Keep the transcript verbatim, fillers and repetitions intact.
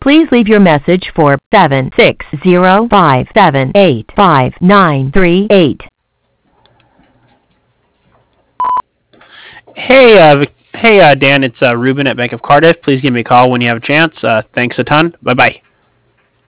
Please leave your message for seven six zero five seven eight five nine three eight. Hey, uh, hey, uh, Dan, it's uh, Ruben at Bank of Cardiff. Please give me a call when you have a chance. Uh, thanks a ton. Bye bye.